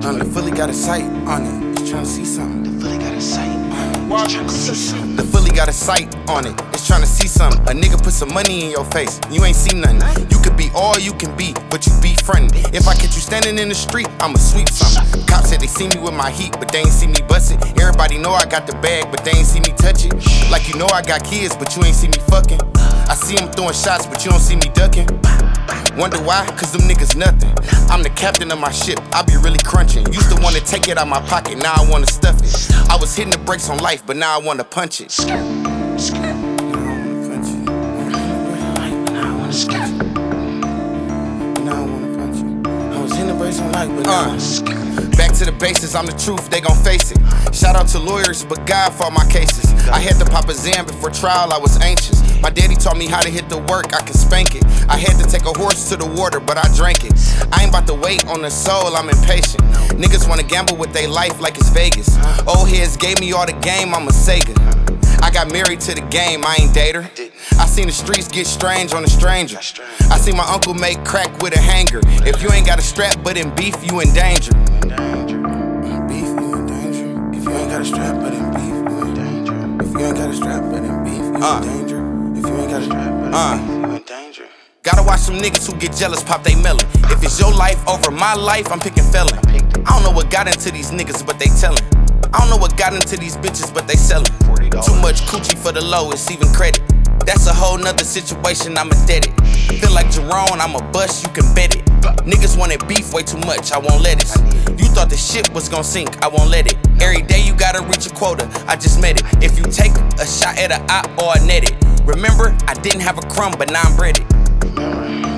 The fully got a sight on it. It's trying to see something. The fully got a sight. The fully got a sight on it. It's trying to see something. A nigga put some money in your face. You ain't see nothing. You could be all you can be, but you be frontin'. If I catch you standing in the street, I'ma sweep something. Cops said they see me with my heat, but they ain't see me bust it. Everybody know I got the bag, but they ain't see me touch it. Like you know I got kids, but you ain't see me fucking. I see them throwing shots, but you don't see me ducking. Wonder why? Cause them niggas nothing. I'm the captain of my ship, I be really crunching. Used to wanna take it out my pocket, now I wanna stuff it. I was hitting the brakes on life, but now I wanna punch it. Now I wanna punch it. Now I wanna skirt. Now I wanna punch it. I was hitting the brakes on life, but now I wanna skirt. Back to the basis, I'm the truth, they gon' face it. Shout out to lawyers, but God fought my cases. I had to pop a Zan before trial, I was anxious. My daddy taught me how to hit the work, I can spank it. I had to take a horse to the water, but I drank it. I ain't about to wait on the soul, I'm impatient. Niggas wanna gamble with their life like it's Vegas. Old heads gave me all the game, I'm a Sega. I got married to the game, I ain't date her. I seen the streets get strange on a stranger. I seen my uncle make crack with a hanger. If you ain't got a strap but in beef, you in danger. Beef, you in danger. If you ain't got a strap but in beef, you in danger. If you ain't got a strap but in beef, you in danger. If you ain't got a strap but in beef, you in danger. Gotta watch some niggas who get jealous pop they melon. If it's your life over my life, I'm picking felon. I don't know what got into these niggas, but they tellin'. I don't know what got into these bitches, but they sellin'. Too much coochie for the low, it's even credit. That's a whole nother situation, I'm indebted. Feel like Jerome, I'm a bust, you can bet it. Niggas wanted beef way too much, I won't let it. You thought the shit was gon' sink, I won't let it. Every day you gotta reach a quota, I just met it. If you take a shot at a op or a net it. Remember, I didn't have a crumb, but now I'm breaded.